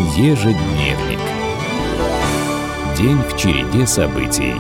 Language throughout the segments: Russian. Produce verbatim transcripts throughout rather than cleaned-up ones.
Ежедневник. День в череде событий.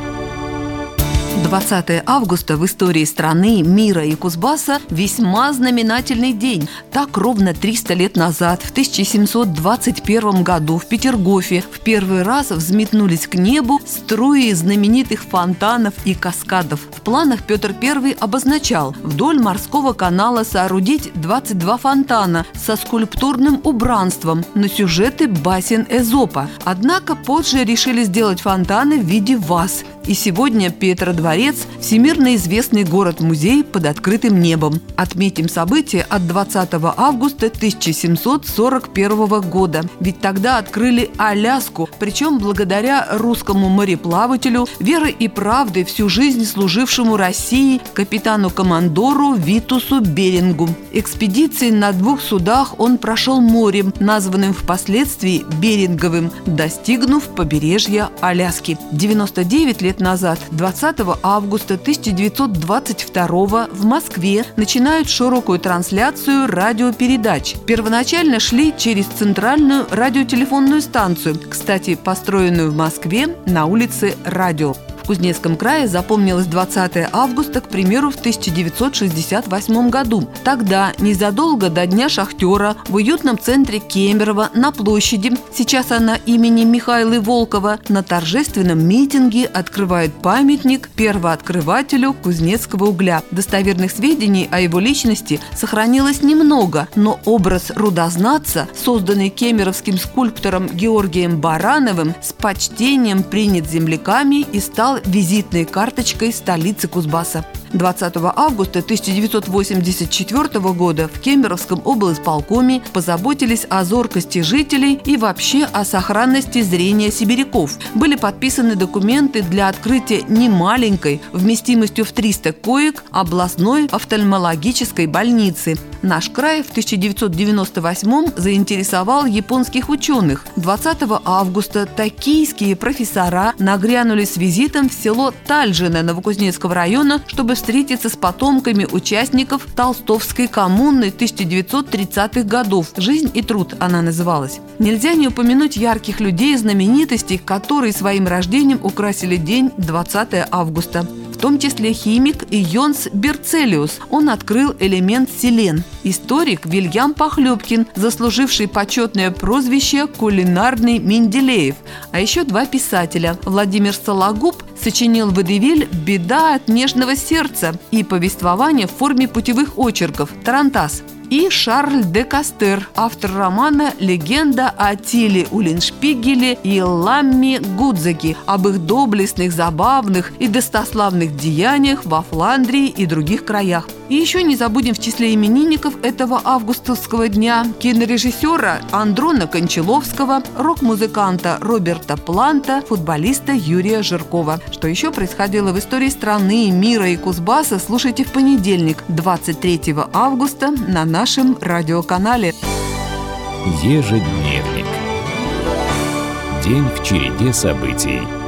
двадцатое августа в истории страны, мира и Кузбасса весьма знаменательный день. Так, ровно триста лет назад, в тысяча семьсот двадцать первом году, в Петергофе в первый раз взметнулись к небу струи знаменитых фонтанов и каскадов. В планах Петр Первый обозначал вдоль морского канала соорудить двадцать два фонтана со скульптурным убранством на сюжеты басен Эзопа. Однако позже решили сделать фонтаны в виде ваз. И сегодня Петродворец – всемирно известный город-музей под открытым небом. Отметим событие от двадцатого августа тысяча семьсот сорок первого года. Ведь тогда открыли Аляску, причем благодаря русскому мореплавателю, верой и правдой всю жизнь служившему России капитану-командору Витусу Берингу. Экспедиции на двух судах он прошел морем, названным впоследствии Беринговым, достигнув побережья Аляски. девяносто девять лет назад, двадцатого августа тысяча девятьсот двадцать второго, в Москве начинают широкую трансляцию радиопередач. Первоначально шли через центральную радиотелефонную станцию, кстати, построенную в Москве на улице Радио. В Кузнецком крае запомнилось двадцатое августа, к примеру, в тысяча девятьсот шестьдесят восьмом году. Тогда, незадолго до Дня шахтера, в уютном центре Кемерово на площади, сейчас она имени Михаила Волкова, на торжественном митинге открывают памятник первооткрывателю кузнецкого угля. Достоверных сведений о его личности сохранилось немного, но образ рудознатца, созданный кемеровским скульптором Георгием Барановым, с почтением принят земляками и стал визитной карточкой столицы Кузбасса. двадцатого августа тысяча девятьсот восемьдесят четвертого года в Кемеровском облисполкоме позаботились о зоркости жителей и вообще о сохранности зрения сибиряков. Были подписаны документы для открытия немаленькой, вместимостью в триста коек, областной офтальмологической больницы. Наш край в тысяча девятьсот девяносто восьмом заинтересовал японских ученых. двадцатого августа токийские профессора нагрянули с визитом в село Тальжино Новокузнецкого района, чтобы встретиться с потомками участников Толстовской коммуны тысяча девятьсот тридцатых годов. «Жизнь и труд» она называлась. Нельзя не упомянуть ярких людей и знаменитостей, которые своим рождением украсили день двадцатого августа. В том числе химик Йонс Берцелиус. Он открыл элемент селен. Историк Вильям Похлебкин, заслуживший почетное прозвище «Кулинарный Менделеев». А еще два писателя. Владимир Сологуб сочинил водевиль «Беда от нежного сердца» и повествование в форме путевых очерков «Тарантас». И Шарль де Кастер, автор романа «Легенда о Тиле Уллиншпигеле и Ламме Гудзаге», об их доблестных, забавных и достославных деяниях во Фландрии и других краях. И еще не забудем в числе именинников этого августовского дня кинорежиссера Андрона Кончаловского, рок-музыканта Роберта Планта, футболиста Юрия Жиркова. Что еще происходило в истории страны, мира и Кузбасса, слушайте в понедельник, двадцать третьего августа, на нашем радиоканале. Ежедневник. День в череде событий.